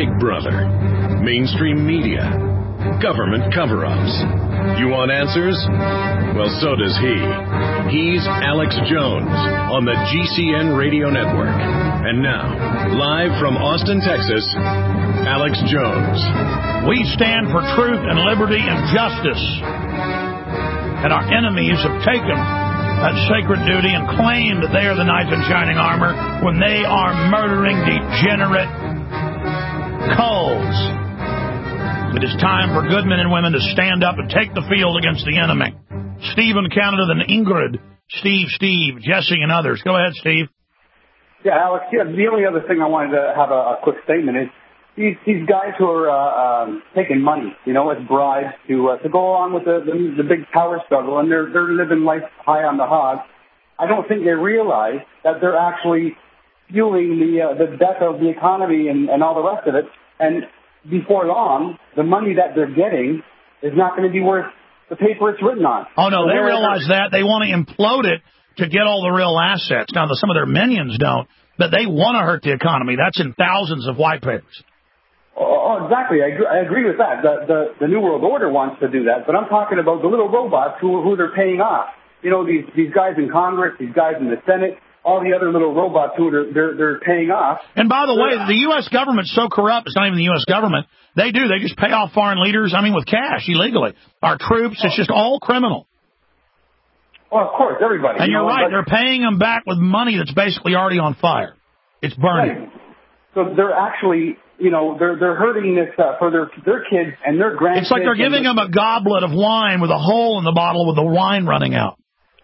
Big Brother, mainstream media, government cover-ups. You want answers? Well, so does he. He's Alex Jones on the GCN Radio Network. And now, live from Austin, Texas, Alex Jones. We stand for truth and liberty and justice. And our enemies have taken that sacred duty and claim that they are the knights in shining armor when they are murdering degenerate cults. It is time for good men and women to stand up and take the field against the enemy. Steve in Canada, then Ingrid, Steve, Jesse, and others. Go ahead, Steve. Yeah, Alex, the only other thing I wanted to have a quick statement is these guys who are taking money, as bribes to go along with the big power struggle, and they're living life high on the hog. I don't think they realize that they're actually fueling the death of the economy and all the rest of it. And before long, the money that they're getting is not going to be worth the paper it's written on. Oh, no, they realize that. They want to implode it to get all the real assets. Now, some of their minions don't, but they want to hurt the economy. That's in thousands of white papers. Oh, exactly. I agree with that. The New World Order wants to do that, but I'm talking about the little robots who they're paying off. These guys in Congress, these guys in the Senate, all the other little robots who they're paying off. And by the way, the U.S. government's so corrupt, it's not even the U.S. government. They just pay off foreign leaders, with cash, illegally. Our troops, it's just all criminal. Well, of course, everybody. And you're right, they're paying them back with money that's basically already on fire. It's burning. Right. So they're actually... they're hurting this for their kids and their grandkids. It's like they're giving them a goblet of wine with a hole in the bottle with the wine running out.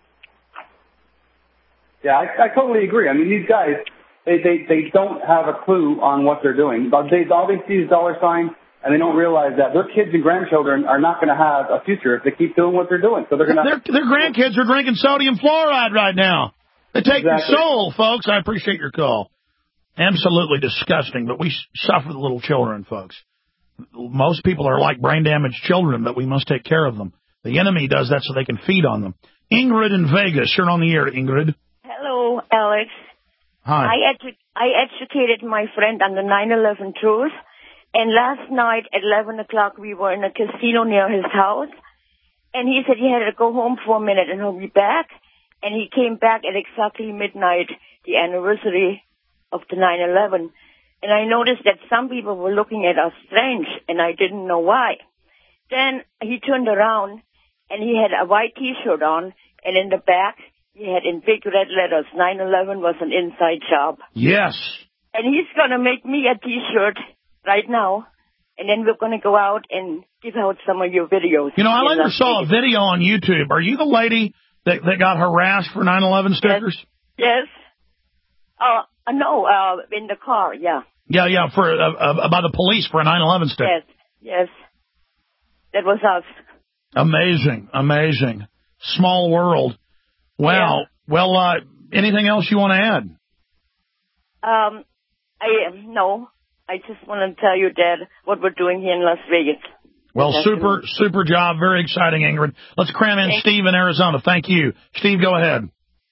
Yeah, I totally agree. I mean, these guys, they don't have a clue on what they're doing. All they see is dollar signs, and they don't realize that their kids and grandchildren are not going to have a future if they keep doing what they're doing. So they're going to. Their grandkids are drinking sodium fluoride right now. They take your soul, folks. I appreciate your call. Absolutely disgusting, but we suffer the little children, folks. Most people are like brain-damaged children, but we must take care of them. The enemy does that so they can feed on them. Ingrid in Vegas, you're on the air, Ingrid. Hello, Alex. Hi. I educated my friend on the 9/11 truth, and last night at 11 o'clock we were in a casino near his house, and he said he had to go home for a minute and he'll be back, and he came back at exactly midnight, the anniversary of the 9/11, and I noticed that some people were looking at us strange, and I didn't know why. Then he turned around, and he had a white T-shirt on, and in the back, he had in big red letters, 9/11 was an inside job. Yes. And he's going to make me a T-shirt right now, and then we're going to go out and give out some of your videos. I later saw a video on YouTube. Are you the lady that got harassed for 9/11 stickers? Yes. No, in the car, yeah. Yeah, for by the police for a 9/11 sticker. Yes. That was us. Amazing. Small world. Wow. Yeah. Well, anything else you want to add? No. I just want to tell you, Dad, what we're doing here in Las Vegas. Well, super job. Very exciting, Ingrid. Let's cram in Steve in Arizona. Thank you. Steve, go ahead.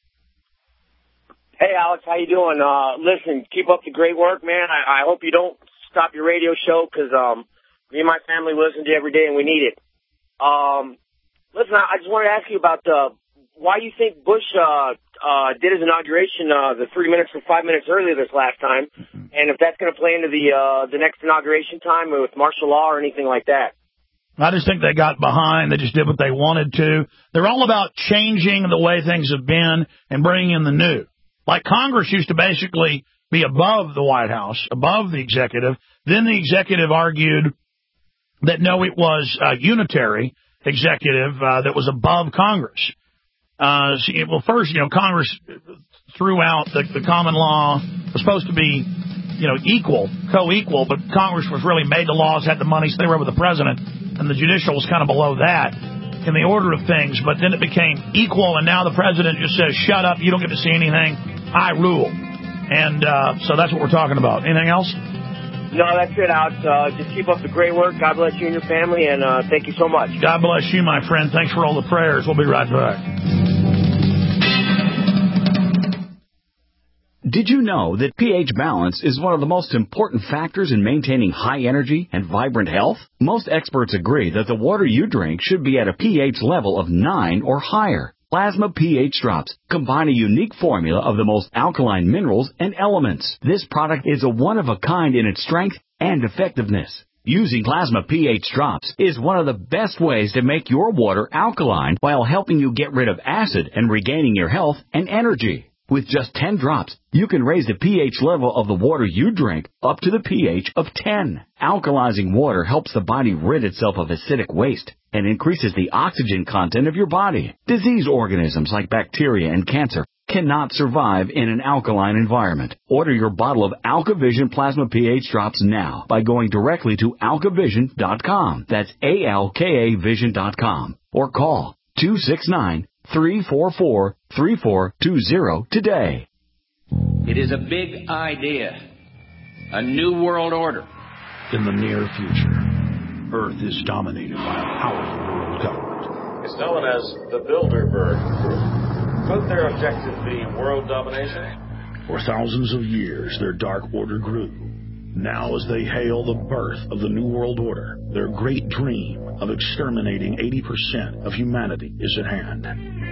Hey, Alex, how you doing? Listen, keep up the great work, man. I hope you don't stop your radio show because me and my family listen to you every day, and we need it. Listen, I just wanted to ask you about why you think Bush did his inauguration the 3 minutes or 5 minutes earlier this last time, and if that's going to play into the next inauguration time with martial law or anything like that. I just think they got behind. They just did what they wanted to. They're all about changing the way things have been and bringing in the new. Like Congress used to basically be above the White House, above the executive. Then the executive argued that, no, it was a unitary executive that was above Congress. First, Congress threw out the common law was supposed to be, equal, co-equal, but Congress was really made the laws, had the money, so they were with the president, and the judicial was kind of below that in the order of things. But then it became equal, and now the president just says, shut up, you don't get to see anything, I rule. And so that's what we're talking about. Anything else? No, that's it, Alex. Just keep up the great work. God bless you and your family, and thank you so much. God bless you, my friend. Thanks for all the prayers. We'll be right back. Did you know that pH balance is one of the most important factors in maintaining high energy and vibrant health? Most experts agree that the water you drink should be at a pH level of 9 or higher. Plasma pH Drops combine a unique formula of the most alkaline minerals and elements. This product is a one-of-a-kind in its strength and effectiveness. Using Plasma pH Drops is one of the best ways to make your water alkaline while helping you get rid of acid and regaining your health and energy. With just 10 drops, you can raise the pH level of the water you drink up to the pH of 10. Alkalizing water helps the body rid itself of acidic waste and increases the oxygen content of your body. Disease organisms like bacteria and cancer cannot survive in an alkaline environment. Order your bottle of AlkaVision Plasma pH Drops now by going directly to alkavision.com. That's ALKAvision.com. Or call 269-344-3420 today. It is a big idea. A new world order. In the near future, Earth is dominated by a powerful world government. It's known as the Bilderberg Group. Could their objective be world domination? For thousands of years, their dark order grew. Now, as they hail the birth of the New World Order, their great dream of exterminating 80% of humanity is at hand.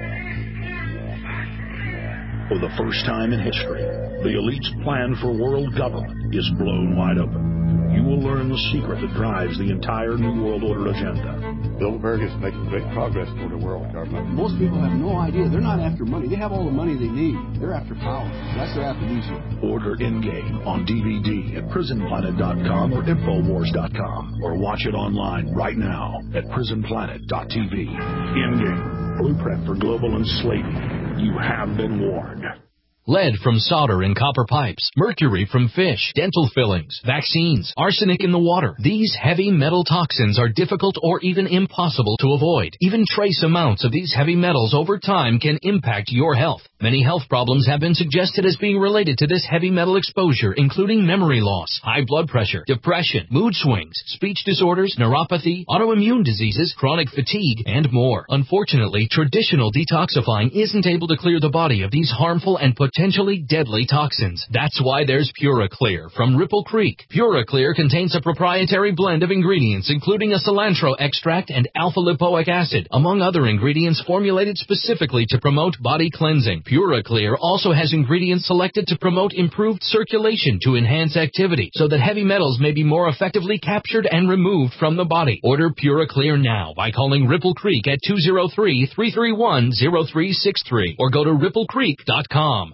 For the first time in history, the elite's plan for world government is blown wide open. You will learn the secret that drives the entire New World Order agenda. Bilderberg is making great progress toward a world government. Most people have no idea. They're not after money. They have all the money they need. They're after power. That's their aphrodisiac. Order Endgame on DVD at prisonplanet.com or Infowars.com, or watch it online right now at prisonplanet.tv. Endgame, blueprint for global enslavement. You have been warned. Lead from solder in copper pipes, mercury from fish, dental fillings, vaccines, arsenic in the water. These heavy metal toxins are difficult or even impossible to avoid. Even trace amounts of these heavy metals over time can impact your health. Many health problems have been suggested as being related to this heavy metal exposure, including memory loss, high blood pressure, depression, mood swings, speech disorders, neuropathy, autoimmune diseases, chronic fatigue, and more. Unfortunately, traditional detoxifying isn't able to clear the body of these harmful and potentially deadly toxins. That's why there's PuraClear from Ripple Creek. PuraClear contains a proprietary blend of ingredients, including a cilantro extract and alpha-lipoic acid, among other ingredients formulated specifically to promote body cleansing. PuraClear also has ingredients selected to promote improved circulation to enhance activity, so that heavy metals may be more effectively captured and removed from the body. Order PuraClear now by calling Ripple Creek at 203-331-0363 or go to ripplecreek.com.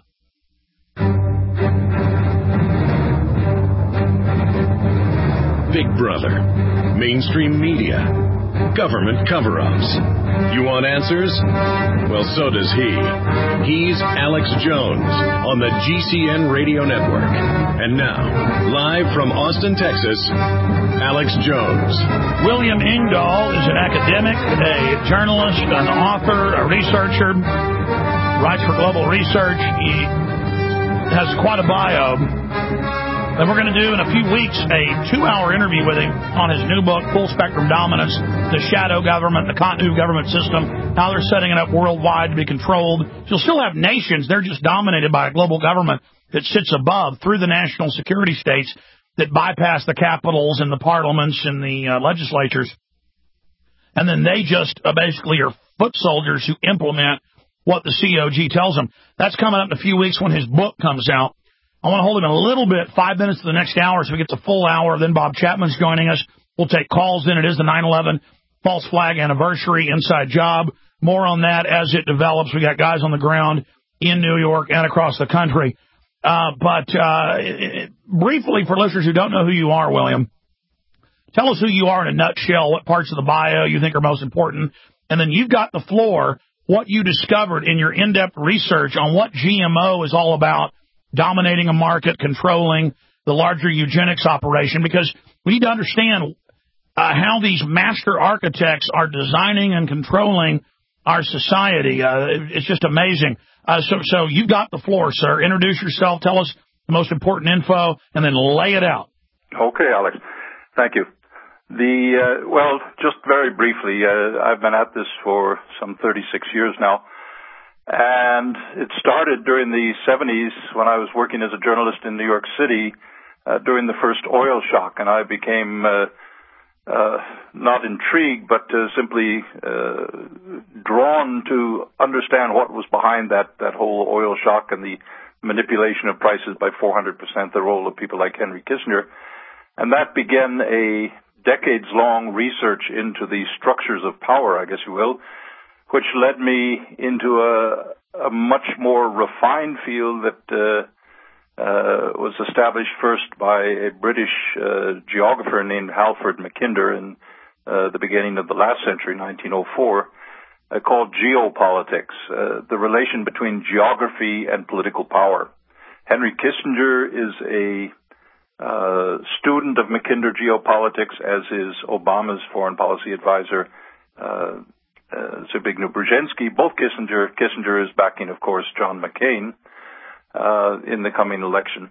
Big Brother, mainstream media, government cover-ups. You want answers? Well, so does he. He's Alex Jones on the GCN Radio Network. And now, live from Austin, Texas, Alex Jones. William Engdahl is an academic, a journalist, an author, a researcher, writes for Global Research. He has quite a bio. And we're going to do in a few weeks a 2-hour interview with him on his new book, Full Spectrum Dominance, the shadow government, the continu government system, how they're setting it up worldwide to be controlled. You'll still have nations. They're just dominated by a global government that sits above through the national security states that bypass the capitals and the parliaments and the legislatures. And then they just basically are foot soldiers who implement what the COG tells them. That's coming up in a few weeks when his book comes out. I want to hold him a little bit, 5 minutes to the next hour, so we get the full hour. Then Bob Chapman's joining us. We'll take calls in. It is the 9/11 false flag anniversary inside job. More on that as it develops. We got guys on the ground in New York and across the country. But briefly, for listeners who don't know who you are, William, tell us who you are in a nutshell, what parts of the bio you think are most important. And then you've got the floor, what you discovered in your in-depth research on what GMO is all about, dominating a market, controlling the larger eugenics operation, because we need to understand how these master architects are designing and controlling our society. It's just amazing. So you've got the floor, sir. Introduce yourself. Tell us the most important info, and then lay it out. Okay, Alex. Thank you. Well, just very briefly, I've been at this for some 36 years now. And it started during the 70s when I was working as a journalist in New York City during the first oil shock, and I became not intrigued, but simply drawn to understand what was behind that whole oil shock and the manipulation of prices by 400%, the role of people like Henry Kissinger. And that began a decades-long research into the structures of power, I guess you will, which led me into a much more refined field that was established first by a British geographer named Halford Mackinder in the beginning of the last century, 1904, called geopolitics, the relation between geography and political power. Henry Kissinger is a student of Mackinder geopolitics, as is Obama's foreign policy advisor, Zbigniew Brzezinski. Both Kissinger is backing, of course, John McCain in the coming election.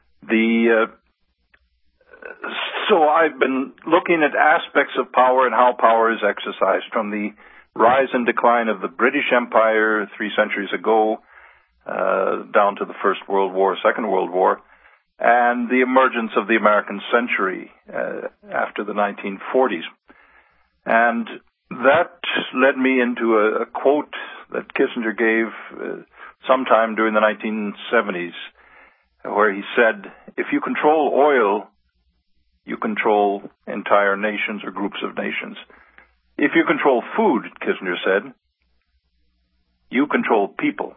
So I've been looking at aspects of power and how power is exercised, from the rise and decline of the British Empire 3 centuries ago down to the First World War, Second World War, and the emergence of the American century after the 1940s. And that led me into a quote that Kissinger gave sometime during the 1970s, where he said, "If you control oil, you control entire nations or groups of nations. If you control food," Kissinger said, "you control people."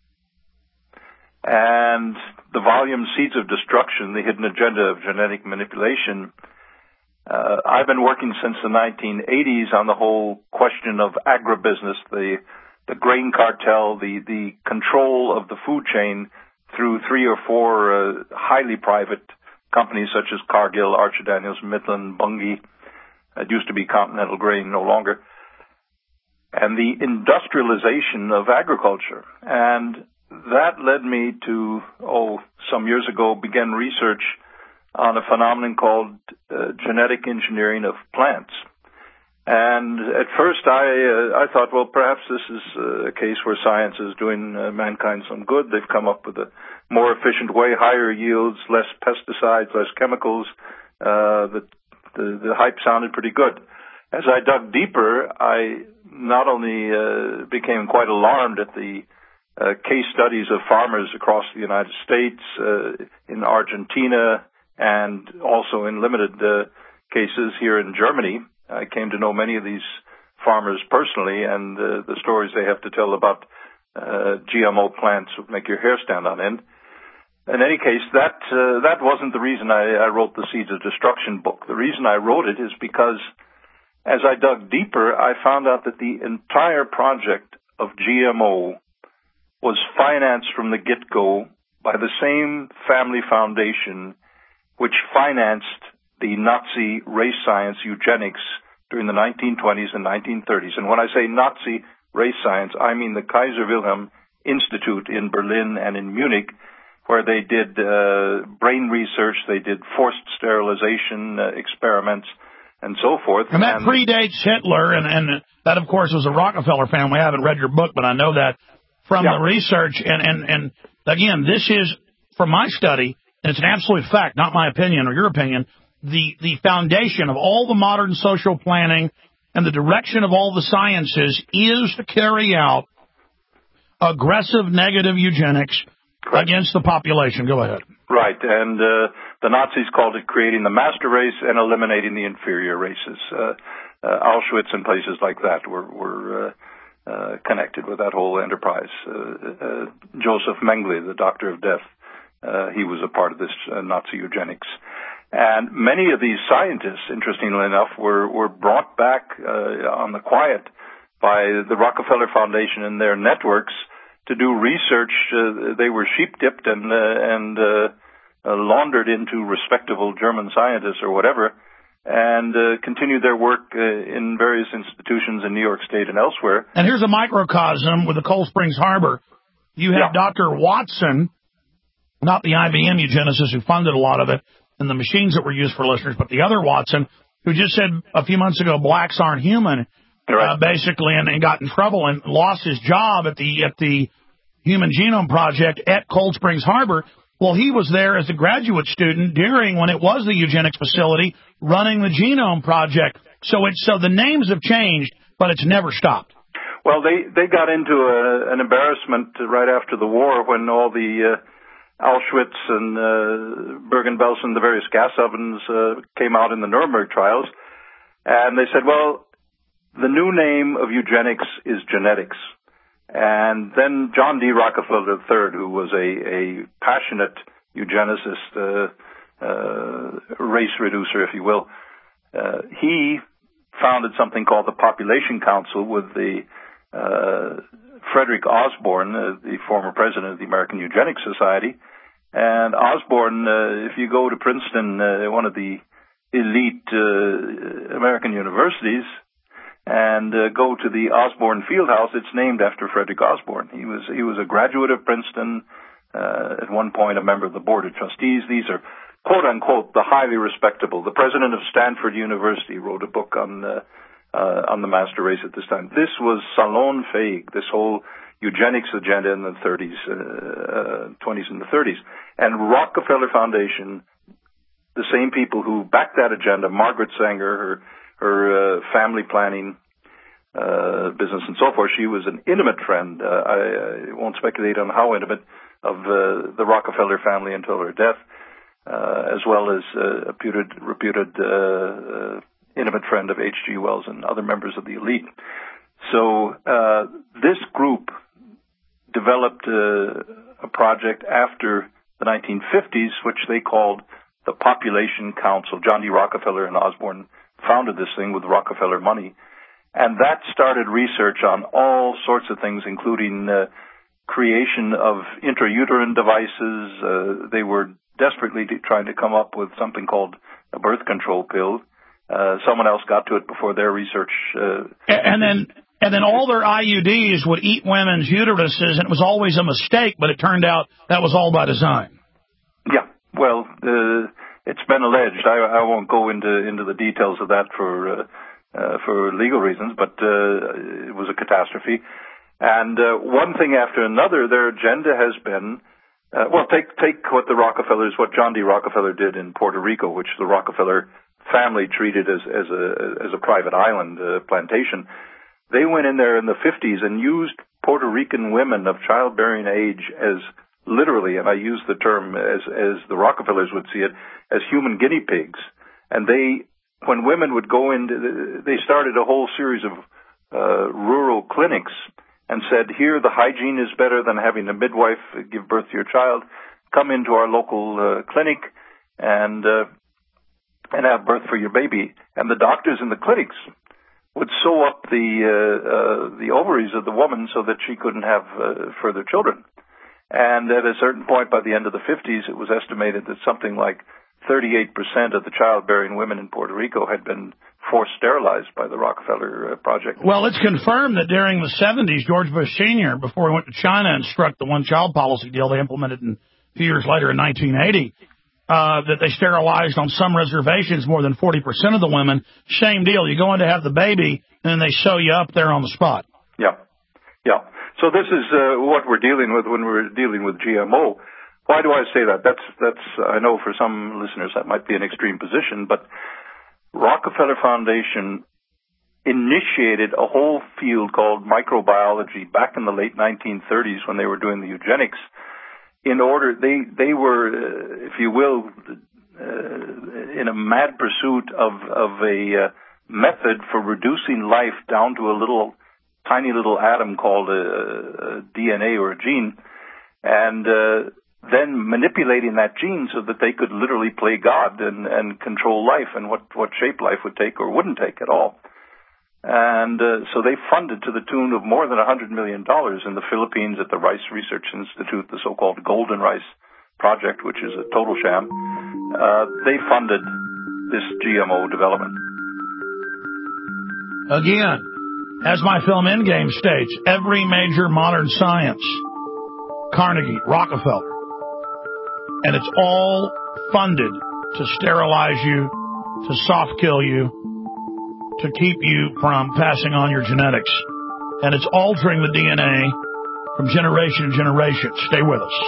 And the volume Seeds of Destruction, the hidden agenda of genetic manipulation, I've been working since the 1980s on the whole question of agribusiness, the grain cartel, the control of the food chain through 3 or 4 highly private companies such as Cargill, Archer Daniels, Midland, Bunge. It used to be Continental Grain, no longer. And the industrialization of agriculture. And that led me to, some years ago, begin research on a phenomenon called genetic engineering of plants. And at first I thought, well, perhaps this is a case where science is doing mankind some good. They've come up with a more efficient way, higher yields, less pesticides, less chemicals. The hype sounded pretty good. As I dug deeper, I not only became quite alarmed at the case studies of farmers across the United States, in Argentina, and also in limited cases here in Germany. I came to know many of these farmers personally, and the stories they have to tell about GMO plants would make your hair stand on end. In any case, that wasn't the reason I wrote the Seeds of Destruction book. The reason I wrote it is because as I dug deeper, I found out that the entire project of GMO was financed from the get-go by the same family foundation which financed the Nazi race science eugenics during the 1920s and 1930s. And when I say Nazi race science, I mean the Kaiser Wilhelm Institute in Berlin and in Munich, where they did brain research, they did forced sterilization experiments, and so forth. And that predates Hitler, and that, of course, was a Rockefeller family. I haven't read your book, but I know that from the research. And again, this is, from my study, and it's an absolute fact, not my opinion or your opinion, the foundation of all the modern social planning and the direction of all the sciences is to carry out aggressive negative eugenics against the population. Go ahead. Right, and the Nazis called it creating the master race and eliminating the inferior races. Auschwitz and places like that were connected with that whole enterprise. Joseph Mengele, the Doctor of Death, he was a part of this Nazi eugenics. And many of these scientists, interestingly enough, were brought back on the quiet by the Rockefeller Foundation and their networks to do research. They were sheep-dipped and laundered into respectable German scientists or whatever, and continued their work in various institutions in New York State and elsewhere. And here's a microcosm with the Cold Springs Harbor. You have Dr. Watson, not the IBM eugenicist who funded a lot of it and the machines that were used for listeners, but the other Watson, who just said a few months ago blacks aren't human. basically, and got in trouble and lost his job at the Human Genome Project at Cold Springs Harbor. Well, he was there as a graduate student during when it was the eugenics facility running the Genome Project. So the names have changed, but it's never stopped. Well, they got into an embarrassment right after the war when all the Auschwitz and Bergen-Belsen, the various gas ovens came out in the Nuremberg trials, and they said, well, the new name of eugenics is genetics. And then John D. Rockefeller III, who was a passionate eugenicist, race reducer, if you will, he founded something called the Population Council with the Frederick Osborne, the former president of the American Eugenics Society. And Osborne, if you go to Princeton, one of the elite American universities, and go to the Osborne Fieldhouse, it's named after Frederick Osborne. He was a graduate of Princeton, at one point a member of the Board of Trustees. These are, quote unquote, the highly respectable. The president of Stanford University wrote a book on the master race at this time. This was salon-fähig, this whole eugenics agenda in the 20s and the 30s. And Rockefeller Foundation, the same people who backed that agenda, Margaret Sanger, her family planning business and so forth. She was an intimate friend. I won't speculate on how intimate of the Rockefeller family until her death, as well as a reputed intimate friend of H.G. Wells and other members of the elite. So this group developed a project after the 1950s, which they called the Population Council. John D. Rockefeller and Osborne founded this thing with Rockefeller money. And that started research on all sorts of things, including creation of intrauterine devices. They were desperately trying to come up with something called a birth control pill. Someone else got to it before their research. And then all their IUDs would eat women's uteruses, and it was always a mistake, but it turned out that was all by design. Yeah, well, it's been alleged. I won't go into the details of that for legal reasons, but it was a catastrophe. And one thing after another, their agenda has been, take what John D. Rockefeller did in Puerto Rico, which the Rockefeller family treated as a private island plantation. They went in there in the 50s and used Puerto Rican women of childbearing age as literally, and I use the term as the Rockefellers would see it, as human guinea pigs. And when women would go in, they started a whole series of rural clinics and said, here the hygiene is better than having a midwife give birth to your child. Come into our local clinic and have birth for your baby. And the doctors in the clinics would sew up the ovaries of the woman so that she couldn't have further children. And at a certain point, by the end of the 50s, it was estimated that something like 38% of the childbearing women in Puerto Rico had been forced sterilized by the Rockefeller Project. Well, it's confirmed that during the 70s, George Bush Sr., before he went to China and struck the one-child policy deal they implemented a few years later in 1980, that they sterilized on some reservations more than 40% of the women. Same deal. You go in to have the baby, and then they sew you up there on the spot. Yeah. So this is what we're dealing with when we're dealing with GMO. Why do I say that? That's I know for some listeners that might be an extreme position, but Rockefeller Foundation initiated a whole field called microbiology back in the late 1930s when they were doing the eugenics. In order, they were, if you will, in a mad pursuit of a method for reducing life down to a tiny little atom called a DNA or a gene, and then manipulating that gene so that they could literally play God and control life and what shape life would take or wouldn't take at all. And so they funded to the tune of more than $100 million in the Philippines at the Rice Research Institute, the so-called Golden Rice Project, which is a total sham. They funded this GMO development. Again, as my film Endgame states, every major modern science, Carnegie, Rockefeller, and it's all funded to sterilize you, to soft kill you, to keep you from passing on your genetics. And it's altering the DNA from generation to generation. Stay with us.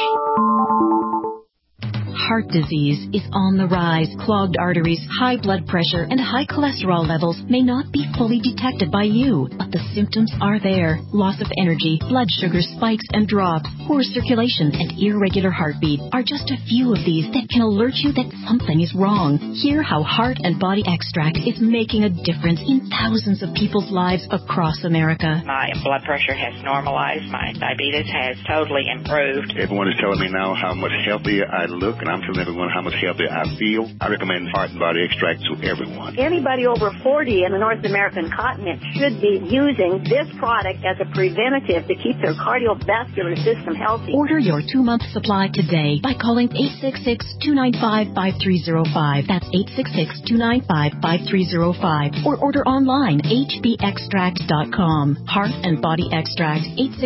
Heart disease is on the rise. Clogged arteries, high blood pressure, and high cholesterol levels may not be fully detected by you, but the symptoms are there. Loss of energy, blood sugar spikes and drops, poor circulation, and irregular heartbeat are just a few of these that can alert you that something is wrong. Hear how Heart and Body Extract is making a difference in thousands of people's lives across America. My blood pressure has normalized. My diabetes has totally improved. Everyone is telling me now how much healthier I look, and I'm telling everyone how much healthier I feel. I recommend Heart and Body Extract to everyone. Anybody over 40 in the North American continent should be using this product as a preventative to keep their cardiovascular system healthy. Order your 2-month supply today by calling 866-295-5305. That's 866-295-5305. Or order online, hbextract.com. Heart and Body Extract,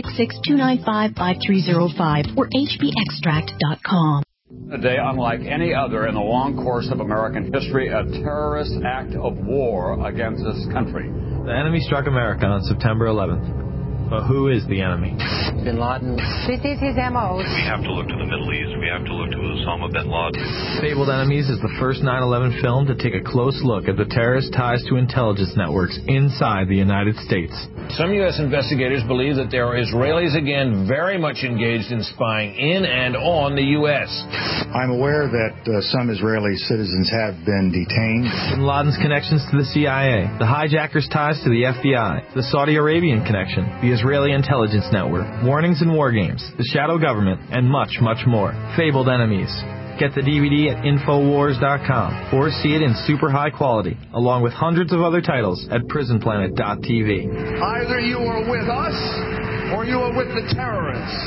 866-295-5305 or hbextract.com. A day unlike any other in the long course of American history, a terrorist act of war against this country. The enemy struck America on September 11th. But who is the enemy? Bin Laden. This is his MO. We have to look to the Middle East. We have to look to Osama bin Laden. Fabled Enemies is the first 9/11 film to take a close look at the terrorist ties to intelligence networks inside the United States. Some U.S. investigators believe that there are Israelis again very much engaged in spying in and on the U.S. I'm aware that some Israeli citizens have been detained. Bin Laden's connections to the CIA, the hijackers' ties to the FBI, the Saudi Arabian connection, the Israeli intelligence network, warnings and war games, the shadow government, and much, much more. Fabled Enemies. Get the DVD at Infowars.com or see it in super high quality, along with hundreds of other titles at PrisonPlanet.tv. Either you are with us or you are with the terrorists.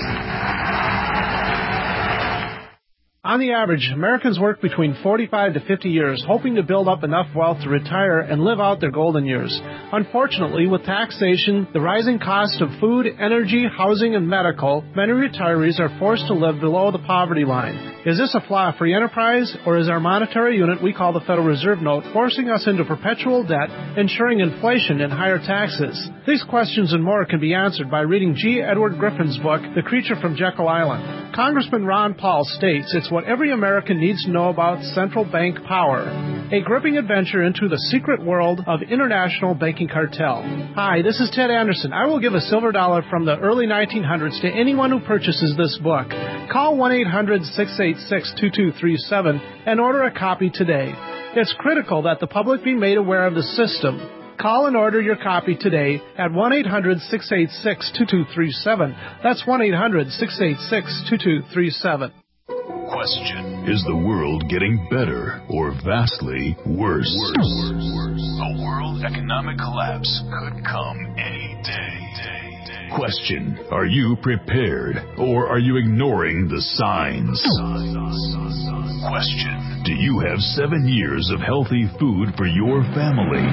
On the average, Americans work between 45 to 50 years, hoping to build up enough wealth to retire and live out their golden years. Unfortunately, with taxation, the rising cost of food, energy, housing, and medical, many retirees are forced to live below the poverty line. Is this a flaw-free enterprise, or is our monetary unit we call the Federal Reserve Note forcing us into perpetual debt, ensuring inflation and higher taxes? These questions and more can be answered by reading G. Edward Griffin's book, The Creature from Jekyll Island. Congressman Ron Paul states it's what every American needs to know about central bank power. A gripping adventure into the secret world of international banking cartel. Hi, this is Ted Anderson. I will give a silver dollar from the early 1900s to anyone who purchases this book. Call 1-800-686-2237 and order a copy today. It's critical that the public be made aware of the system. Call and order your copy today at 1-800-686-2237. That's 1-800-686-2237. Question: is the world getting better or vastly worse? A world economic collapse could come any day. Question: are you prepared or are you ignoring the signs? Question: do you have 7 years of healthy food for your family?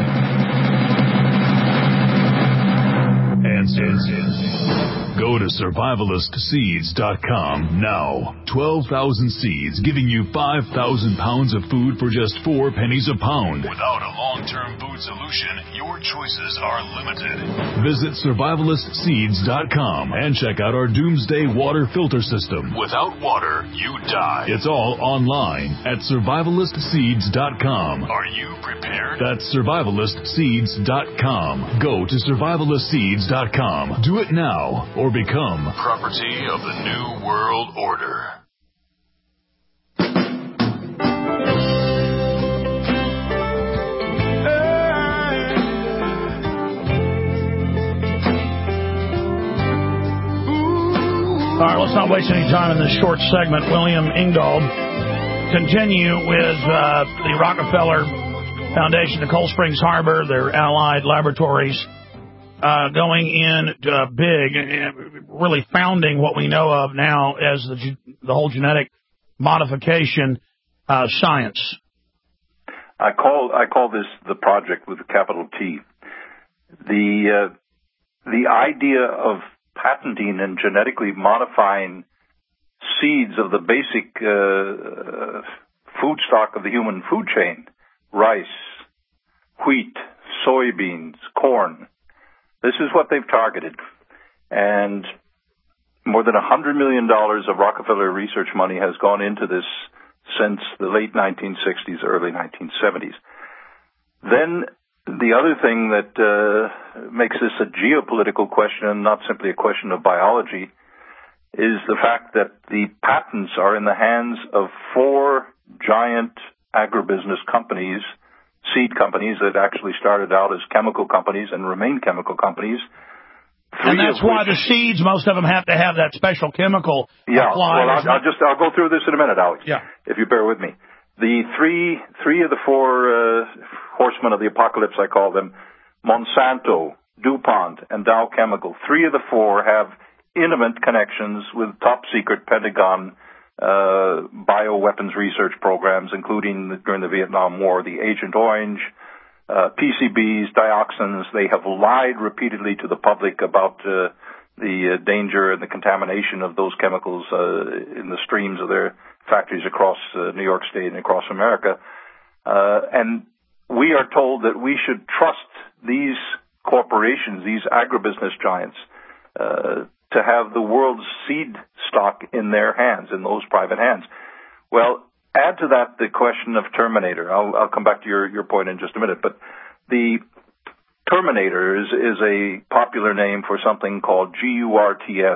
Answer: go to survivalistseeds.com now. 12,000 seeds giving you 5,000 pounds of food for just 4 pennies a pound. Without a long-term food solution, your choices are limited. Visit survivalistseeds.com and check out our Doomsday Water Filter System. Without water, you die. It's all online at survivalistseeds.com. Are you prepared? That's survivalistseeds.com. Go to survivalistseeds.com. Do it now or become property of the New World Order. All right, let's not waste any time in this short segment. William Engdahl continue with the Rockefeller Foundation, the Cold Springs Harbor, their allied laboratories, going in big, really founding what we know of now as the whole genetic modification science. I call this the project with a capital T. The idea of patenting and genetically modifying seeds of the basic food stock of the human food chain, rice, wheat, soybeans, corn. This is what they've targeted. And more than $100 million of Rockefeller research money has gone into this since the late 1960s, early 1970s. Then the other thing that makes this a geopolitical question and not simply a question of biology is the fact that the patents are in the hands of 4 giant agribusiness companies, seed companies that actually started out as chemical companies and remain chemical companies. And that's why the seeds, most of them have to have that special chemical applied. Well, I'll go through this in a minute, Alex. Yeah. If you bear with me. The three of the 4 horsemen of the apocalypse, I call them, Monsanto, DuPont, and Dow Chemical. 3 of the 4 have intimate connections with top-secret Pentagon bioweapons research programs, including during the Vietnam War, the Agent Orange, PCBs, dioxins. They have lied repeatedly to the public about the danger and the contamination of those chemicals in the streams of their factories across New York State and across America. And we are told that we should trust these corporations, these agribusiness giants, to have the world's seed stock in their hands, in those private hands. Well, add to that the question of Terminator. I'll come back to your point in just a minute, but the Terminator is a popular name for something called GURTS.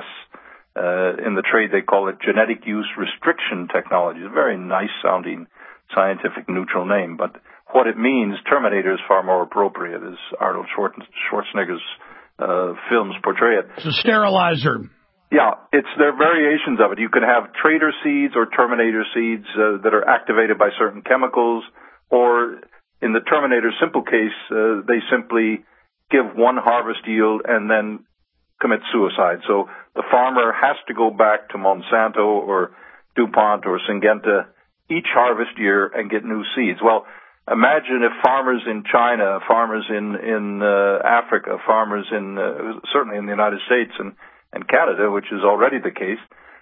In the trade, they call it genetic use restriction technology. It's a very nice-sounding, scientific, neutral name, but what it means, Terminator, is far more appropriate, as Arnold Schwarzenegger's films portray it. It's a sterilizer. Yeah, there are variations of it. You can have Trader seeds or Terminator seeds that are activated by certain chemicals, or in the Terminator simple case, they simply give one harvest yield and then commit suicide. So the farmer has to go back to Monsanto or DuPont or Syngenta each harvest year and get new seeds. Well, imagine if farmers in China, farmers in Africa, farmers certainly in the United States and Canada, which is already the case,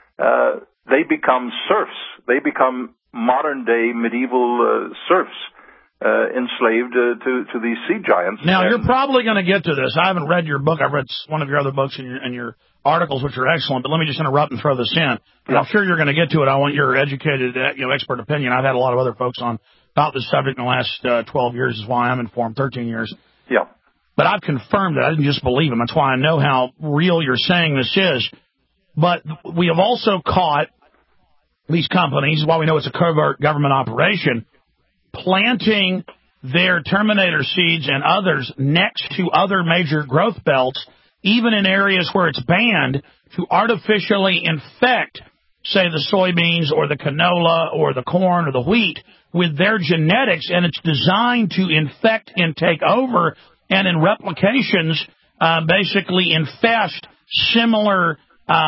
they become serfs. They become modern-day medieval serfs, enslaved to these seed giants. Now, you're probably going to get to this. I haven't read your book. I've read one of your other books and your articles, which are excellent, but let me just interrupt and throw this in. Yeah. I'm sure you're going to get to it. I want your educated, expert opinion. I've had a lot of other folks on about this subject in the last 12 years, is why I'm informed, 13 years. Yeah. But I've confirmed it. I didn't just believe him. That's why I know how real you're saying this is. But we have also caught these companies, while we know it's a covert government operation, planting their Terminator seeds and others next to other major growth belts, even in areas where it's banned, to artificially infect, say, the soybeans or the canola or the corn or the wheat with their genetics, and it's designed to infect and take over and in replications basically infest similar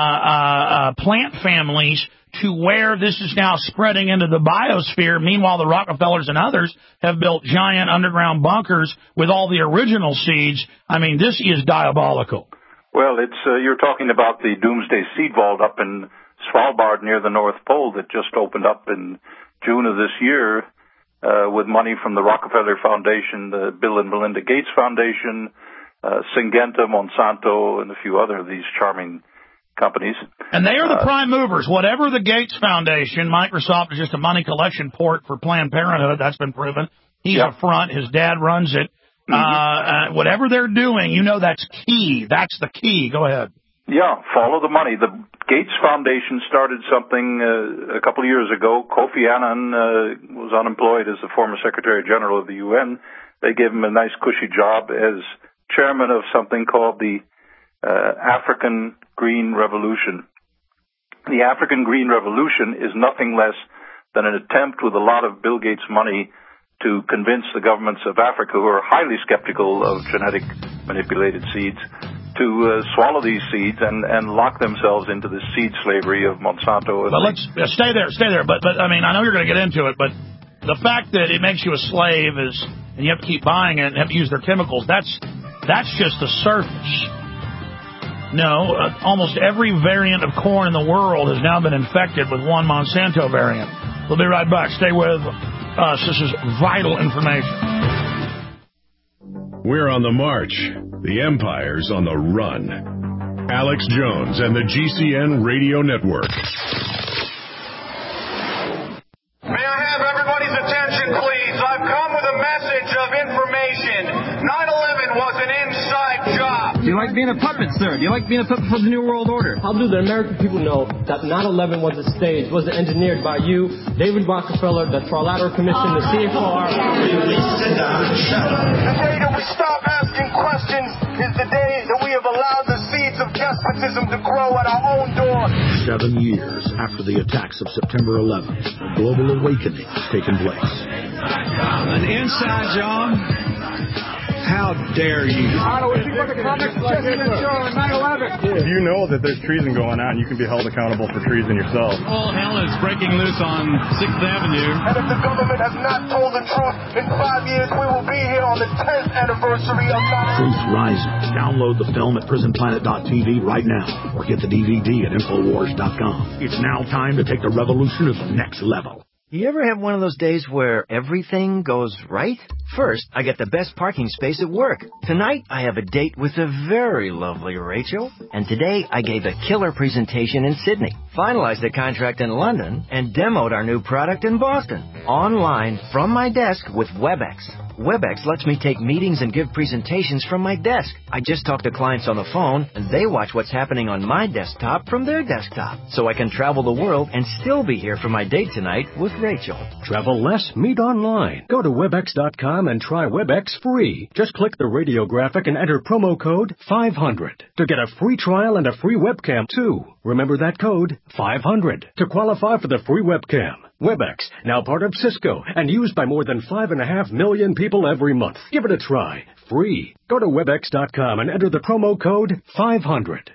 plant families to where this is now spreading into the biosphere. Meanwhile, the Rockefellers and others have built giant underground bunkers with all the original seeds. I mean, this is diabolical. Well, you're talking about the Doomsday Seed Vault up in Svalbard near the North Pole that just opened up in June of this year with money from the Rockefeller Foundation, the Bill and Melinda Gates Foundation, Syngenta, Monsanto, and a few other of these charming companies. And they are the prime movers. Whatever the Gates Foundation, Microsoft is just a money collection port for Planned Parenthood. That's been proven. He's a front. His dad runs it. Mm-hmm. Whatever they're doing, that's key. That's the key. Go ahead. Yeah, follow the money. The Gates Foundation started something a couple of years ago. Kofi Annan was unemployed as the former Secretary General of the UN. They gave him a nice cushy job as chairman of something called the African Green Revolution. The African Green Revolution is nothing less than an attempt with a lot of Bill Gates money to convince the governments of Africa, who are highly skeptical of genetic manipulated seeds, to swallow these seeds and lock themselves into the seed slavery of Monsanto. But let's stay there. But I mean, I know you're going to get into it, but the fact that it makes you a slave and you have to keep buying it and have to use their chemicals, that's just the surface. No, almost every variant of corn in the world has now been infected with one Monsanto variant. We'll be right back. Stay with us. This is vital information. We're on the march. The empire's on the run. Alex Jones and the GCN Radio Network. May I have everybody's attention, please? I've come with a message of information. 9/11 was an inside job. Do you like being a puppet, sir? Do you like being a puppet for the New World Order? How do the American people know that 9/11 was a stage, was engineered by you, David Rockefeller, the Trilateral Commission, the CFR? Sit down and shut up. The day that we stop asking questions is the day that we have allowed the seeds of despotism to grow at our own door. 7 years after the attacks of September 11th, a global awakening has taken place. An inside job? How dare you? You know that there's treason going on. You can be held accountable for treason yourself. All hell is breaking loose on 6th Avenue. And if the government has not told the truth, in 5 years we will be here on the 10th anniversary of 9/11. Truth Rising. Download the film at prisonplanet.tv right now or get the DVD at Infowars.com. It's now time to take the revolution to the next level. You ever have one of those days where everything goes right? First, I get the best parking space at work. Tonight, I have a date with the very lovely Rachel. And today, I gave a killer presentation in Sydney, finalized a contract in London, and demoed our new product in Boston. Online, from my desk with WebEx. WebEx lets me take meetings and give presentations from my desk. I just talk to clients on the phone, and they watch what's happening on my desktop from their desktop. So I can travel the world and still be here for my date tonight with Rachel. Travel less, meet online. Go to WebEx.com and try WebEx free. Just click the radio graphic and enter promo code 500 to get a free trial and a free webcam, too. Remember that code, 500, to qualify for the free webcam. WebEx, now part of Cisco, and used by more than 5.5 million people every month. Give it a try. Free. Go to WebEx.com and enter the promo code 500.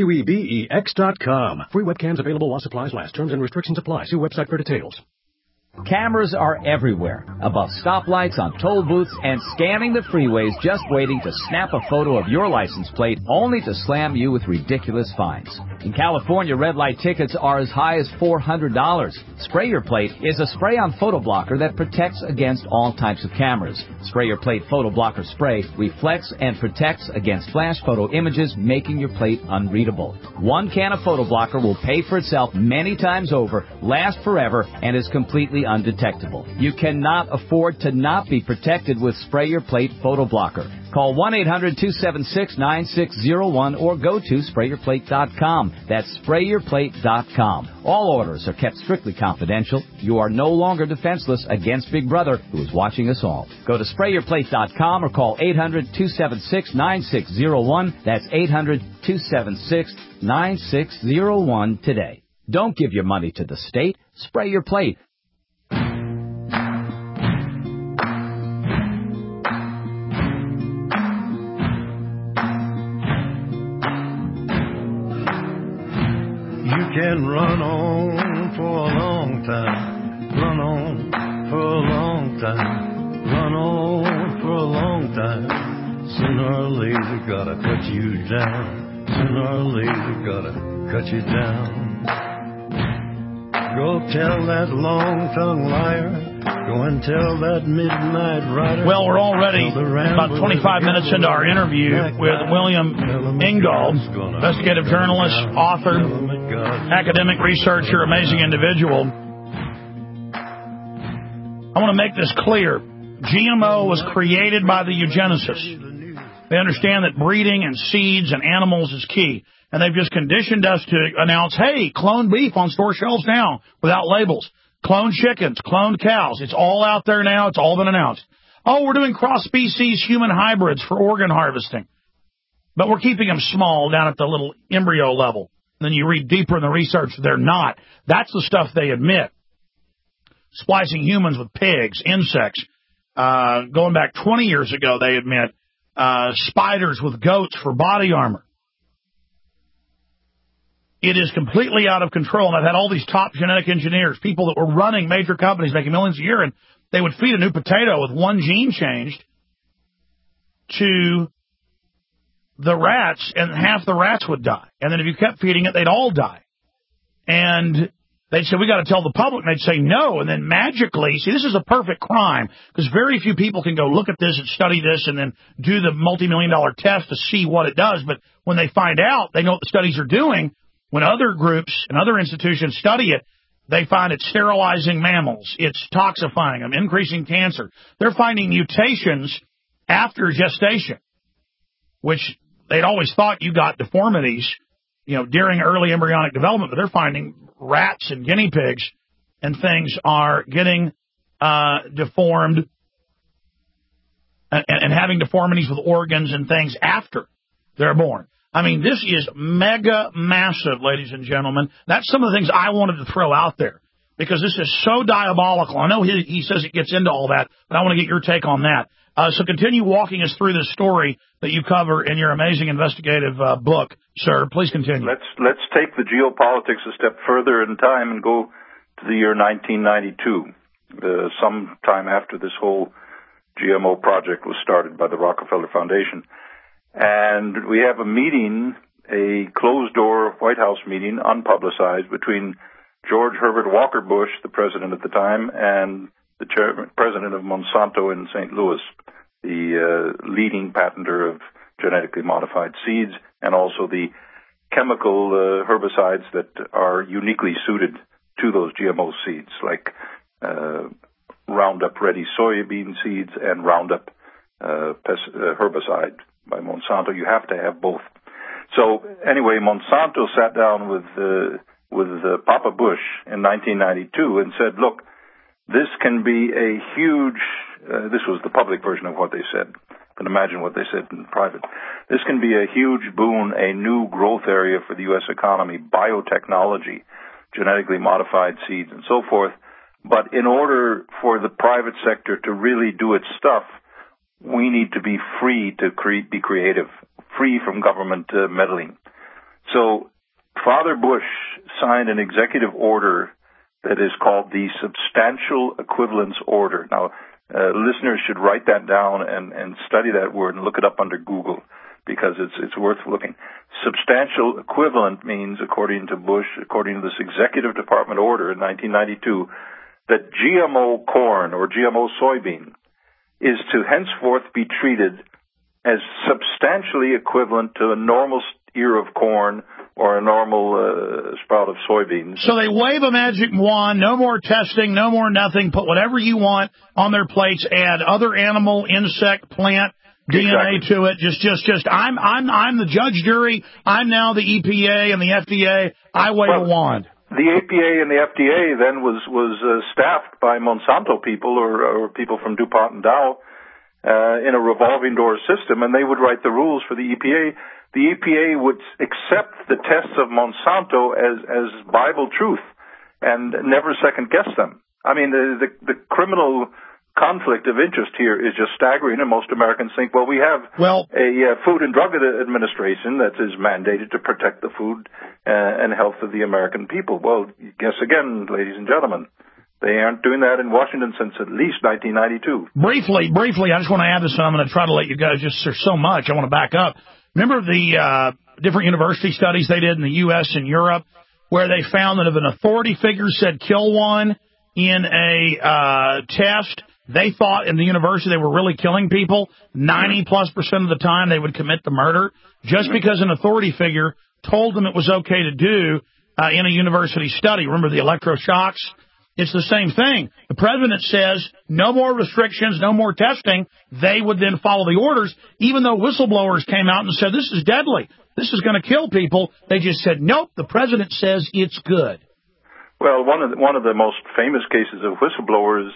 WEBEX.com. Free webcams available while supplies last. Terms and restrictions apply. See website for details. Cameras are everywhere, above stoplights, on toll booths, and scanning the freeways just waiting to snap a photo of your license plate only to slam you with ridiculous fines. In California, red light tickets are as high as $400. Spray Your Plate is a spray-on photo blocker that protects against all types of cameras. Spray Your Plate photo blocker spray reflects and protects against flash photo images, making your plate unreadable. One can of photo blocker will pay for itself many times over, last forever, and is completely undetectable. You cannot afford to not be protected with Spray Your Plate photo blocker. Call 1-800-276-9601 or go to SprayYourPlate.com. That's SprayYourPlate.com. All orders are kept strictly confidential. You are no longer defenseless against Big Brother, who is watching us all. Go to SprayYourPlate.com or call 800-276-9601. That's 800-276-9601 today. Don't give your money to the state. Spray Your Plate. Can run on for a long time, run on for a long time, run on for a long time. Sooner or later gotta cut you down, sooner or later gotta cut you down. Go tell that long-tongued liar, go and tell that midnight rider. Well, we're already about 25 minutes into our interview with William Ingold, investigative journalist, author, academic researcher, amazing individual. I want to make this clear. GMO was created by the eugenicists. They understand that breeding and seeds and animals is key. And they've just conditioned us to announce, hey, cloned beef on store shelves now without labels. Cloned chickens, cloned cows. It's all out there now. It's all been announced. Oh, we're doing cross-species human hybrids for organ harvesting. But we're keeping them small down at the little embryo level. Then you read deeper in the research, they're not. That's the stuff they admit. Splicing humans with pigs, insects. Going back 20 years ago, they admit spiders with goats for body armor. It is completely out of control. And I've had all these top genetic engineers, people that were running major companies making millions a year, and they would feed a new potato with one gene changed to the rats, and half the rats would die. And then if you kept feeding it, they'd all die. And they'd say, we got to tell the public, and they'd say no, and then magically, see, this is a perfect crime, because very few people can go look at this and study this and then do the multi-million-dollar test to see what it does, but when they find out, they know what the studies are doing. When other groups and other institutions study it, they find it's sterilizing mammals, it's toxifying them, increasing cancer. They're finding mutations after gestation, which they'd always thought you got deformities, during early embryonic development, but they're finding rats and guinea pigs and things are getting deformed and having deformities with organs and things after they're born. I mean, this is mega massive, ladies and gentlemen. That's some of the things I wanted to throw out there because this is so diabolical. I know he says it gets into all that, but I want to get your take on that. So continue walking us through this story that you cover in your amazing investigative book, sir. Please continue. Let's take the geopolitics a step further in time and go to the year 1992, sometime after this whole GMO project was started by the Rockefeller Foundation. And we have a meeting, a closed-door White House meeting, unpublicized, between George Herbert Walker Bush, the president at the time, and the president of Monsanto in St. Louis, the leading patenter of genetically modified seeds and also the chemical herbicides that are uniquely suited to those GMO seeds, like Roundup Ready soybean seeds and Roundup herbicide by Monsanto. You have to have both. So anyway, Monsanto sat down with Papa Bush in 1992 and said, look, this can be a huge, this was the public version of what they said. You can imagine what they said in private. This can be a huge boon, a new growth area for the U.S. economy, biotechnology, genetically modified seeds, and so forth. But in order for the private sector to really do its stuff, we need to be free to be creative, free from government meddling. So Father Bush signed an executive order that is called the Substantial Equivalence Order. Now, listeners should write that down and study that word and look it up under Google because it's worth looking. Substantial equivalent means, according to Bush, according to this executive department order in 1992, that GMO corn or GMO soybean is to henceforth be treated as substantially equivalent to a normal ear of corn or a normal sprout of soybeans. So they wave a magic wand, no more testing, no more nothing, put whatever you want on their plates, add other animal, insect, plant, DNA to it. Just I'm the judge, jury, I'm now the EPA and the FDA, I wave a wand. The EPA and the FDA then was staffed by Monsanto people or people from DuPont and Dow in a revolving door system, and they would write the rules for the EPA. The EPA would accept the tests of Monsanto as Bible truth and never second guess them. I mean, the criminal conflict of interest here is just staggering, and most Americans think, well, we have a Food and Drug Administration that is mandated to protect the food and health of the American people. Well, guess again, ladies and gentlemen, they aren't doing that in Washington since at least 1992. Briefly, I just want to add this, and I'm going to try to let you guys, just there's so much, I want to back up. Remember the different university studies they did in the U.S. and Europe where they found that if an authority figure said kill one in a test, they thought in the university they were really killing people. 90+% of the time they would commit the murder just because an authority figure told them it was okay to do in a university study. Remember the electroshocks? It's the same thing. The president says no more restrictions, no more testing. They would then follow the orders, even though whistleblowers came out and said this is deadly. This is going to kill people. They just said, nope, the president says it's good. Well, one of the most famous cases of whistleblowers,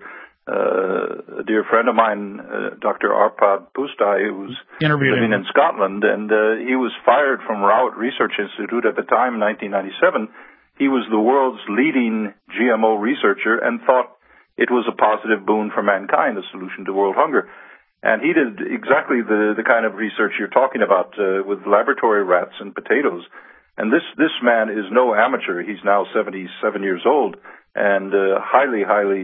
a dear friend of mine, Dr. Arpad Pusztai, who was living in Scotland, and he was fired from Rowett Research Institute at the time, 1997. He was the world's leading GMO researcher and thought it was a positive boon for mankind, a solution to world hunger. And he did exactly the kind of research you're talking about with laboratory rats and potatoes. And this man is no amateur. He's now 77 years old and highly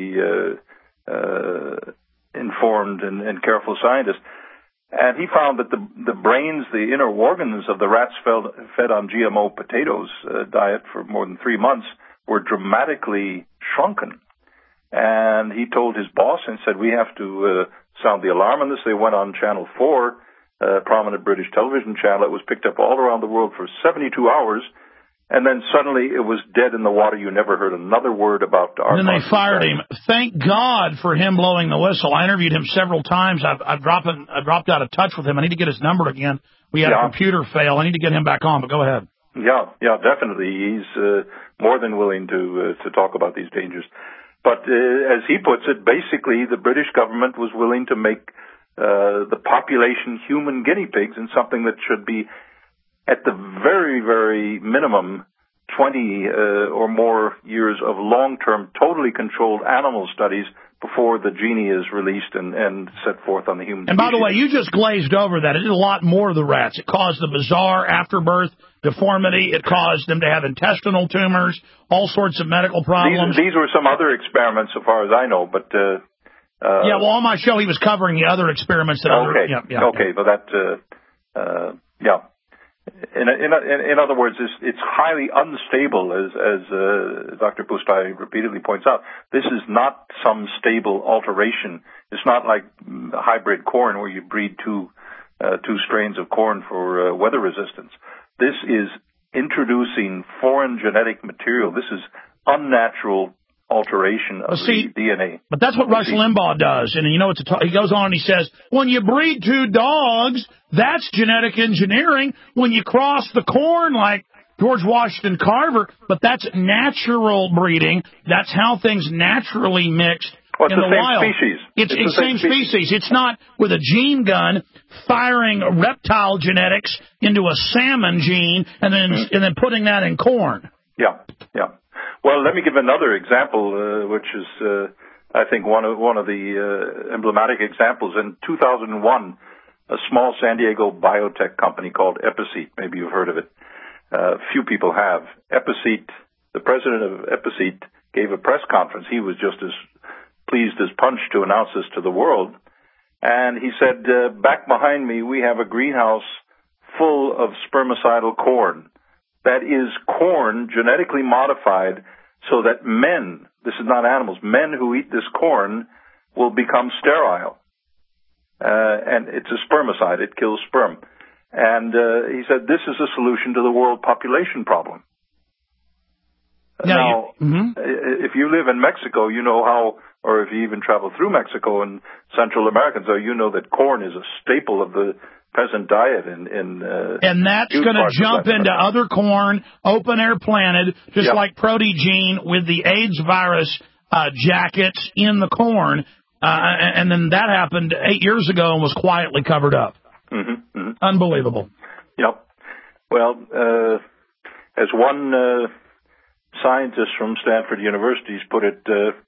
informed and careful scientist. And he found that the brains, the inner organs of the rats fed on GMO potatoes diet for more than 3 months were dramatically shrunken. And he told his boss and said, we have to sound the alarm on this. They went on Channel 4, a prominent British television channel. It was picked up all around the world for 72 hours. And then suddenly it was dead in the water. You never heard another word about our. And then they fired him. Thank God for him blowing the whistle. I interviewed him several times. I've dropped out of touch with him. I need to get his number again. We had a computer fail. I need to get him back on, but go ahead. Yeah, definitely. He's more than willing to talk about these dangers. But as he puts it, basically the British government was willing to make the population human guinea pigs in something that should be at the very, very minimum 20 or more years of long-term, totally controlled animal studies before the genie is released and set forth on the human And by the way, you just glazed over that. It did a lot more to the rats. It caused the bizarre afterbirth deformity. It caused them to have intestinal tumors, all sorts of medical problems. These were some other experiments, so far as I know, but... yeah, well, on my show, he was covering the other experiments that Okay, but that... yeah. In other words, it's highly unstable, as Dr. Pustai repeatedly points out. This is not some stable alteration. It's not like hybrid corn where you breed two strains of corn for weather resistance. This is introducing foreign genetic material. This is unnatural alteration of the DNA. But that's what Rush Limbaugh does. And you know, he goes on and he says, when you breed two dogs, that's genetic engineering. When you cross the corn like George Washington Carver, but that's natural breeding. That's how things naturally mixed in the wild. Species. It's the same species. It's not with a gene gun firing reptile genetics into a salmon gene and then putting that in corn. Yeah. Well, let me give another example, which is, I think, one of the emblematic examples. In 2001, a small San Diego biotech company called Episeat, maybe you've heard of it. Few people have. Episeat, the president of Episeat, gave a press conference. He was just as pleased as punch to announce this to the world. And he said, back behind me, we have a greenhouse full of spermicidal corn. That is corn genetically modified so that men, this is not animals, men who eat this corn will become sterile. And it's a spermicide. It kills sperm. And he said this is a solution to the world population problem. Now, if you live in Mexico, you know how, or if you even travel through Mexico and Central America, so you know that corn is a staple of the peasant diet and that's going to jump into other corn, open air planted, just like Protegene with the AIDS virus jackets in the corn. And then that happened 8 years ago and was quietly covered up. Unbelievable. Yep. Well, as one scientist from Stanford University put it,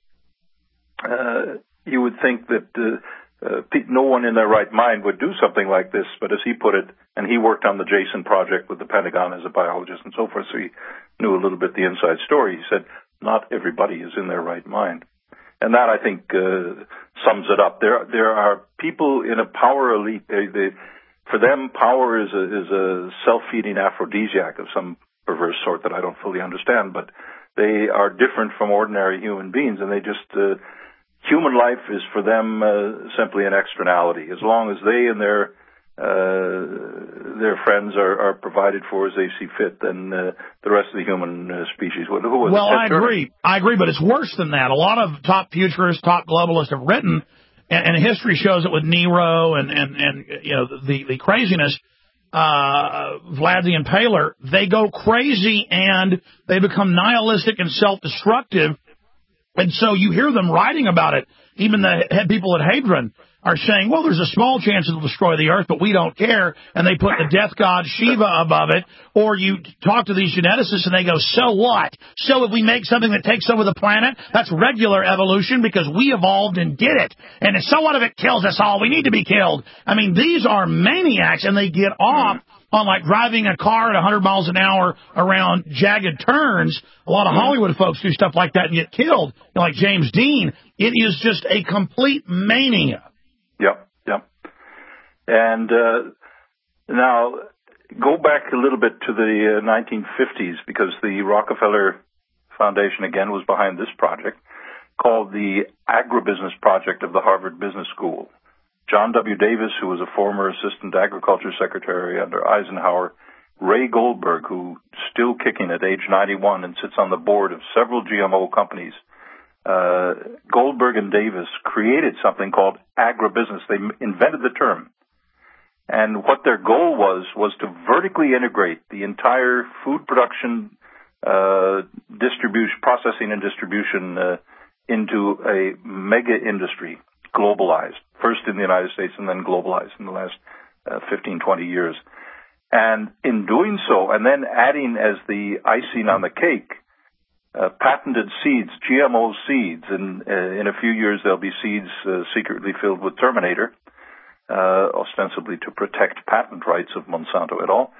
you would think that no one in their right mind would do something like this, but as he put it, and he worked on the Jason project with the Pentagon as a biologist and so forth, so he knew a little bit the inside story. He said, not everybody is in their right mind. And that, I think, sums it up. There are people in a power elite. For them, power is a self-feeding aphrodisiac of some perverse sort that I don't fully understand, but they are different from ordinary human beings, and they just... human life is for them simply an externality. As long as they and their friends are provided for as they see fit, then the rest of the human species would. Well, I agree, but it's worse than that. A lot of top futurists, top globalists have written, and history shows it with Nero and you know the craziness. Vlad the Impaler, they go crazy and they become nihilistic and self-destructive. And so you hear them writing about it. Even the head people at Hadron are saying, well, there's a small chance it'll destroy the Earth, but we don't care. And they put the death god Shiva above it. Or you talk to these geneticists and they go, so what? So if we make something that takes over the planet, that's regular evolution because we evolved and did it. And so what if it kills us all? We need to be killed. I mean, these are maniacs, and they get off on like driving a car at 100 miles an hour around jagged turns. A lot of Hollywood folks do stuff like that and get killed, like James Dean. It is just a complete mania. Yep. And now go back a little bit to the 1950s, because the Rockefeller Foundation, again, was behind this project, called the Agribusiness Project of the Harvard Business School. John W. Davis, who was a former Assistant Agriculture Secretary under Eisenhower, Ray Goldberg, who's still kicking at age 91 and sits on the board of several GMO companies. Goldberg and Davis created something called agribusiness. They invented the term. And what their goal was to vertically integrate the entire food production, distribution, processing and distribution into a mega industry, globalized, first in the United States and then globalized in the last 15, 20 years. And in doing so, and then adding as the icing on the cake, patented seeds, GMO seeds, and in a few years there'll be seeds secretly filled with Terminator, ostensibly to protect patent rights of Monsanto et al.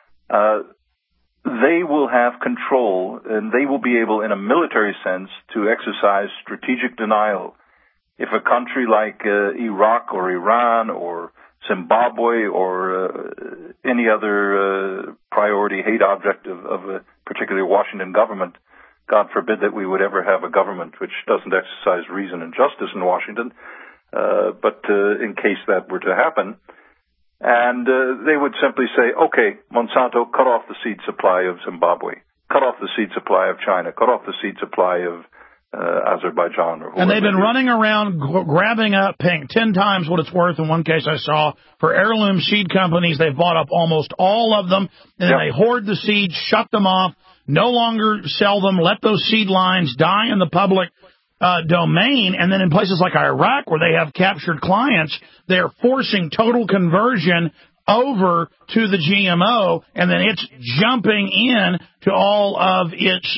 They will have control, and they will be able, in a military sense, to exercise strategic denial. If a country like Iraq or Iran or Zimbabwe or any other priority hate object of a particularly Washington government, God forbid that we would ever have a government which doesn't exercise reason and justice in Washington, but in case that were to happen, and they would simply say, okay, Monsanto, cut off the seed supply of Zimbabwe, cut off the seed supply of China, cut off the seed supply of Azerbaijan. Or and they've been running around grabbing up, paying 10 times what it's worth. In one case I saw, for heirloom seed companies, they've bought up almost all of them, and then they hoard the seeds, shut them off, no longer sell them, let those seed lines die in the public domain. And then in places like Iraq, where they have captured clients, they're forcing total conversion over to the GMO, and then it's jumping in to all of its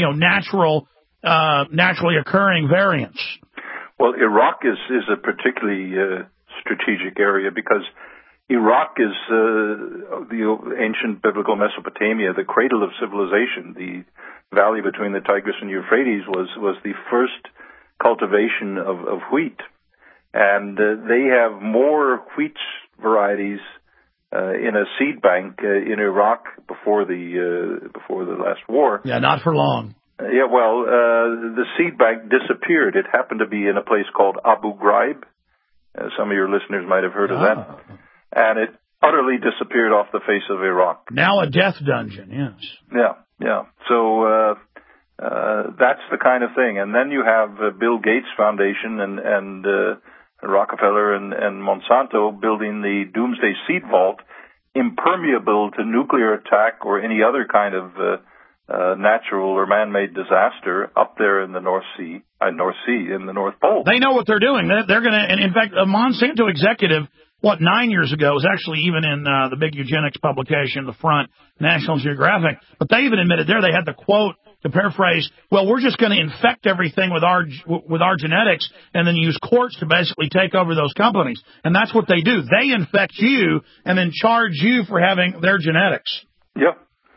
naturally occurring variants. Well, Iraq is a particularly strategic area because Iraq is the ancient biblical Mesopotamia, the cradle of civilization. The valley between the Tigris and Euphrates was the first cultivation of wheat, and they have more wheat varieties in a seed bank in Iraq before the last war. Yeah, not for long. Yeah, well, the seed bank disappeared. It happened to be in a place called Abu Ghraib. Some of your listeners might have heard of that. And it utterly disappeared off the face of Iraq. Now a death dungeon, yes. Yeah. So that's the kind of thing. And then you have Bill Gates Foundation and Rockefeller and Monsanto building the Doomsday Seed Vault, impermeable to nuclear attack or any other kind of natural or man-made disaster up there in the North Sea, in the North Pole. They know what they're doing. They're going to, and in fact, a Monsanto executive, 9 years ago, was actually even in the big eugenics publication, The Front, National Geographic. But they even admitted there, they had the quote, to paraphrase, well, we're just going to infect everything with our genetics and then use courts to basically take over those companies. And that's what they do. They infect you and then charge you for having their genetics. Yeah.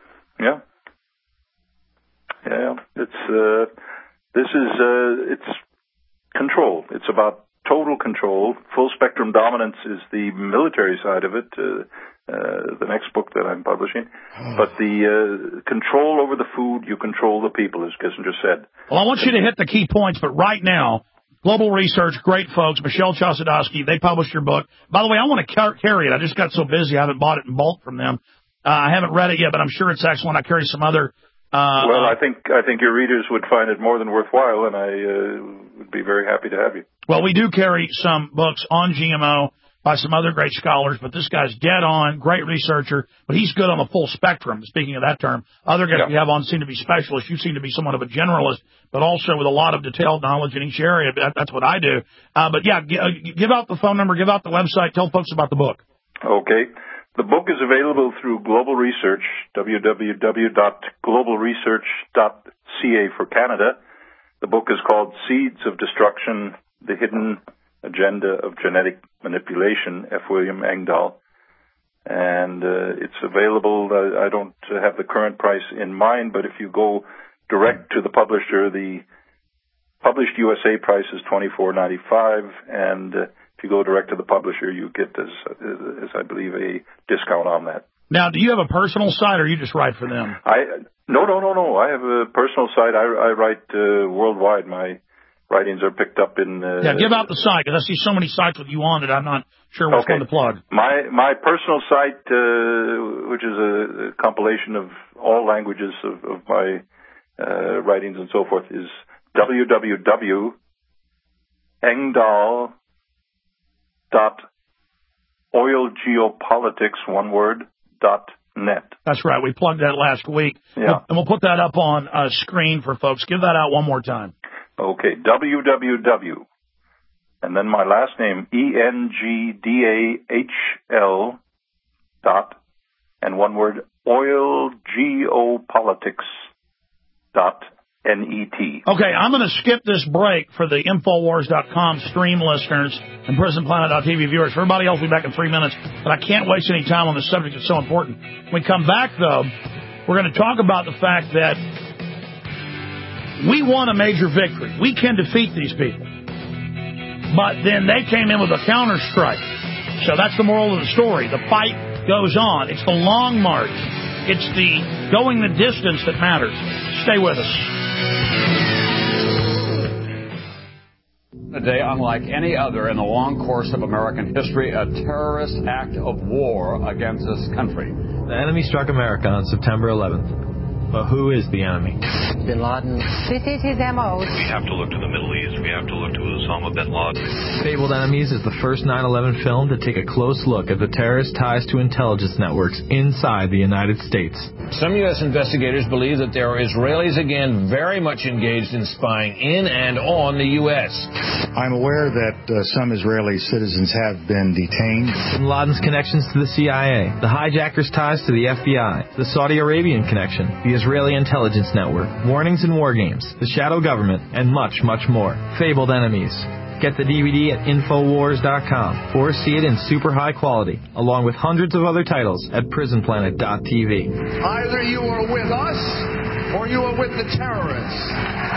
It's control. It's about total control. Full spectrum dominance is the military side of it, the next book that I'm publishing. But the control over the food, you control the people, as Kissinger said. Well, I want you to hit the key points, but right now, Global Research, great folks, Michelle Chossudovsky, they published your book. By the way, I want to carry it. I just got so busy, I haven't bought it in bulk from them. I haven't read it yet, but I'm sure it's excellent. I carry some other... well, I think your readers would find it more than worthwhile, and I would be very happy to have you. Well, we do carry some books on GMO by some other great scholars, but this guy's dead on, great researcher, but he's good on the full spectrum, speaking of that term. Other guys we have on seem to be specialists. You seem to be somewhat of a generalist, but also with a lot of detailed knowledge in each area. That's what I do. But yeah, give out the phone number, give out the website, tell folks about the book. Okay. The book is available through Global Research, www.globalresearch.ca for Canada. The book is called Seeds of Destruction, The Hidden Agenda of Genetic Manipulation, F. William Engdahl. And it's available. I don't have the current price in mind, but if you go direct to the publisher, the published USA price is $24.95, and if you go direct to the publisher, you get, as I believe, a discount on that. Now, do you have a personal site, or you just write for them? No. I have a personal site. I write worldwide. My writings are picked up in... give out the site, because I see so many sites with you on it, I'm not sure which one to plug. My personal site, which is a compilation of all languages of my writings and so forth, is www.engdahl.oilgeopolitics.net. That's right. We plugged that last week. Yeah. And we'll put that up on screen for folks. Give that out one more time. Okay. www. And then my last name, ENGDAHL dot, and one word, oilgeopolitics.net. Okay, I'm going to skip this break for the Infowars.com stream listeners and PrisonPlanet.tv viewers. For everybody else, we'll be back in 3 minutes. But I can't waste any time on this subject. It's so important. When we come back, though, we're going to talk about the fact that we won a major victory. We can defeat these people. But then they came in with a counter-strike. So that's the moral of the story. The fight goes on. It's the long march. It's the going the distance that matters. Stay with us. A day unlike any other in the long course of American history, a terrorist act of war against this country. The enemy struck America on September 11th. But who is the enemy? Bin Laden. This is his M.O. We have to look to the Middle East. We have to look to Osama bin Laden. Fabled Enemies is the first 9/11 film to take a close look at the terrorist ties to intelligence networks inside the United States. Some U.S. investigators believe that there are Israelis again very much engaged in spying in and on the U.S. I'm aware that some Israeli citizens have been detained. Bin Laden's connections to the CIA, the hijackers' ties to the FBI, the Saudi Arabian connection, the Israeli intelligence network, warnings and war games, the shadow government, and much, much more. Fabled Enemies. Get the DVD at Infowars.com or see it in super high quality, along with hundreds of other titles at PrisonPlanet.tv. Either you are with us or you are with the terrorists.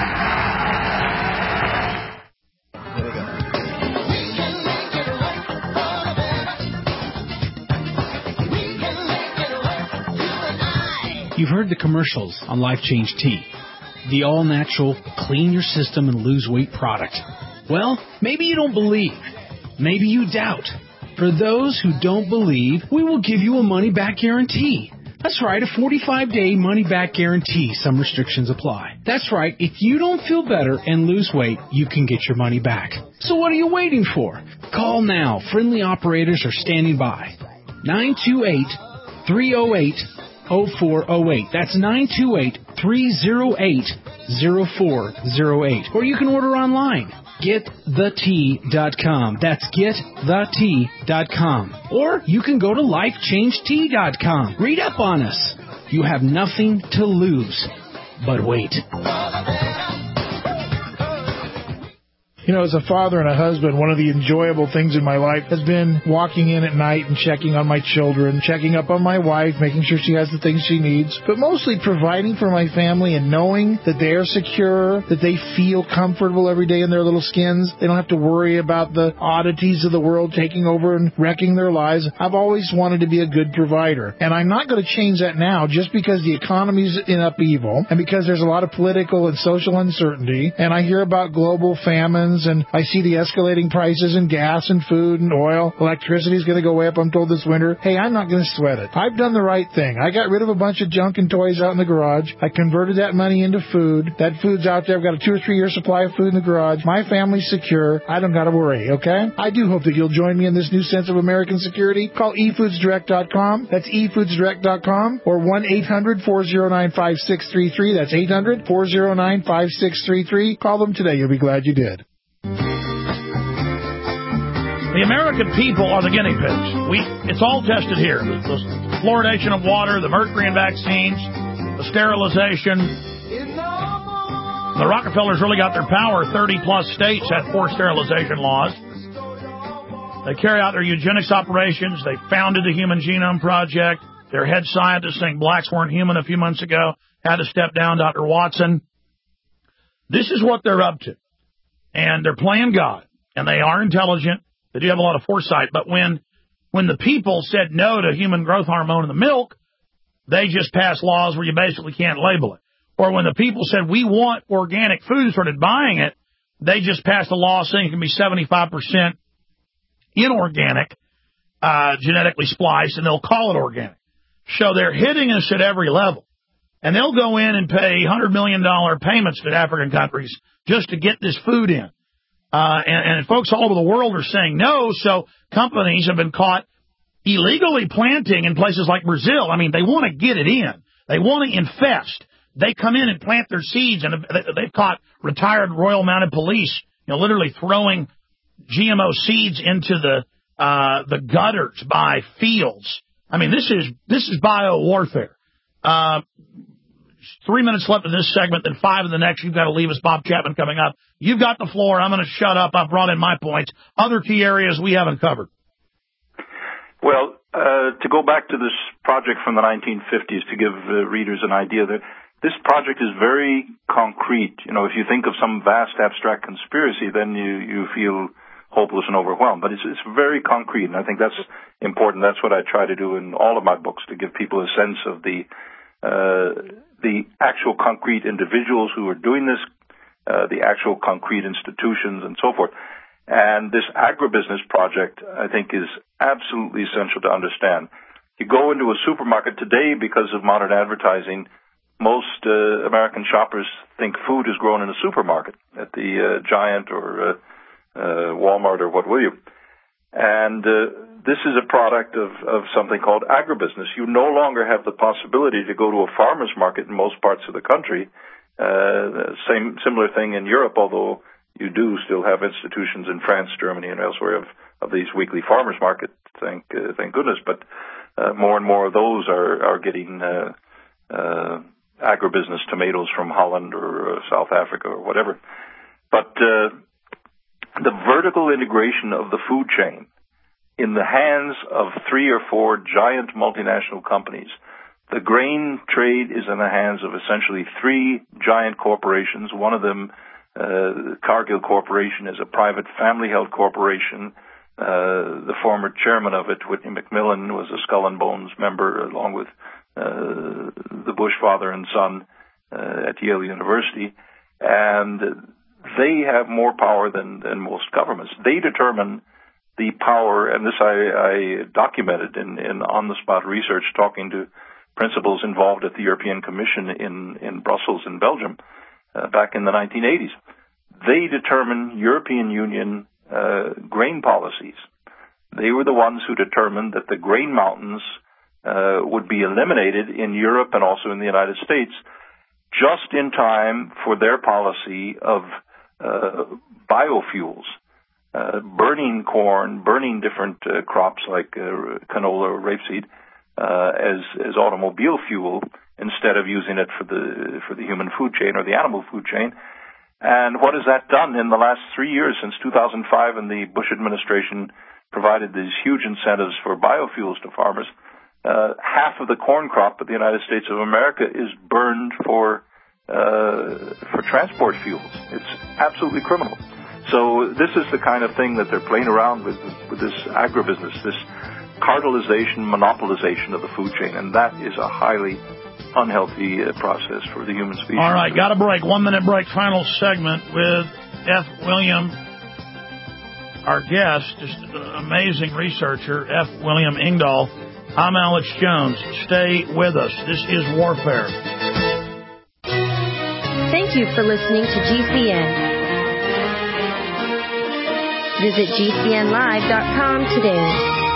You've heard the commercials on Life Change Tea, the all-natural, clean your system and lose weight product. Well, maybe you don't believe. Maybe you doubt. For those who don't believe, we will give you a money-back guarantee. That's right, a 45-day money-back guarantee. Some restrictions apply. That's right, if you don't feel better and lose weight, you can get your money back. So what are you waiting for? Call now. Friendly operators are standing by. 928-308-0408. That's 928-308-0408. Or you can order online. GetTheTea.com. That's GetTheTea.com. Or you can go to LifeChangeTea.com. Read up on us. You have nothing to lose. But wait. You know, as a father and a husband, one of the enjoyable things in my life has been walking in at night and checking on my children, checking up on my wife, making sure she has the things she needs, but mostly providing for my family and knowing that they are secure, that they feel comfortable every day in their little skins. They don't have to worry about the oddities of the world taking over and wrecking their lives. I've always wanted to be a good provider, and I'm not going to change that now just because the economy's in upheaval and because there's a lot of political and social uncertainty, and I hear about global famines, and I see the escalating prices in gas and food and oil. Electricity is going to go way up, I'm told, this winter. Hey, I'm not going to sweat it. I've done the right thing. I got rid of a bunch of junk and toys out in the garage. I converted that money into food. That food's out there. I've got a 2 or 3 year supply of food in the garage. My family's secure. I don't got to worry, okay? I do hope that you'll join me in this new sense of American security. Call eFoodsDirect.com. That's eFoodsDirect.com or 1-800-409-5633. That's 800-409-5633. Call them today. You'll be glad you did. The American people are the guinea pigs. It's all tested here. The fluoridation of water, the mercury in vaccines, the sterilization. The Rockefellers really got their power. 30-plus states had forced sterilization laws. They carry out their eugenics operations. They founded the Human Genome Project. Their head scientist saying blacks weren't human a few months ago had to step down, Dr. Watson. This is what they're up to. And they're playing God. And they are intelligent. They do have a lot of foresight. But when when the people said no to human growth hormone in the milk, they just passed laws where you basically can't label it. Or when the people said we want organic food and started buying it, they just passed a law saying it can be 75% inorganic, genetically spliced, and they'll call it organic. So they're hitting us at every level. And they'll go in and pay $100 million payments to African countries just to get this food in. And folks all over the world are saying no, so companies have been caught illegally planting in places like Brazil. I mean, they want to get it in. They want to infest. They come in and plant their seeds, and they've caught retired Royal Mounted Police, literally throwing GMO seeds into the gutters by fields. I mean, this is bio warfare. 3 minutes left in this segment, then 5 in the next. You've got to leave us. Bob Chapman coming up. You've got the floor. I'm going to shut up. I've brought in my points. Other key areas we haven't covered. Well, to go back to this project from the 1950s to give readers an idea, this project is very concrete. If you think of some vast abstract conspiracy, then you feel hopeless and overwhelmed. But it's very concrete, and I think that's important. That's what I try to do in all of my books, to give people a sense of the actual concrete individuals who are doing this, the actual concrete institutions, and so forth. And this agribusiness project, I think, is absolutely essential to understand. You go into a supermarket today, because of modern advertising, most American shoppers think food is grown in a supermarket at the Giant or Walmart or what will you. And this is a product of something called agribusiness. You no longer have the possibility to go to a farmer's market in most parts of the country. Similar thing in Europe, although you do still have institutions in France, Germany, and elsewhere of these weekly farmers markets. Thank goodness. But more and more of those are getting agribusiness tomatoes from Holland or South Africa or whatever. But the vertical integration of the food chain in the hands of 3 or 4 giant multinational companies. The grain trade is in the hands of essentially 3 giant corporations. One of them, Cargill Corporation, is a private family-held corporation. The former chairman of it, Whitney McMillan, was a Skull and Bones member, along with the Bush father and son at Yale University. And they have more power than most governments. They determine the power, and this I documented in on-the-spot research, talking to principals involved at the European Commission in Brussels in Belgium back in the 1980s. They determine European Union grain policies. They were the ones who determined that the grain mountains would be eliminated in Europe and also in the United States just in time for their policy of biofuels, burning corn, burning different crops like canola or rapeseed as automobile fuel instead of using it for the human food chain or the animal food chain. And what has that done in the last 3 years, since 2005, and the Bush administration provided these huge incentives for biofuels to farmers? Half of the corn crop of the United States of America is burned for transport fuels. It's absolutely criminal. So this is the kind of thing that they're playing around with this agribusiness, this cartelization, monopolization of the food chain, and that is a highly unhealthy process for the human species. All right, got a break. 1 minute break, final segment with F. William, our guest, just an amazing researcher, F. William Engdahl. I'm Alex Jones. Stay with us. This is Warfare. Thank you for listening to GCN. Visit GCNlive.com today.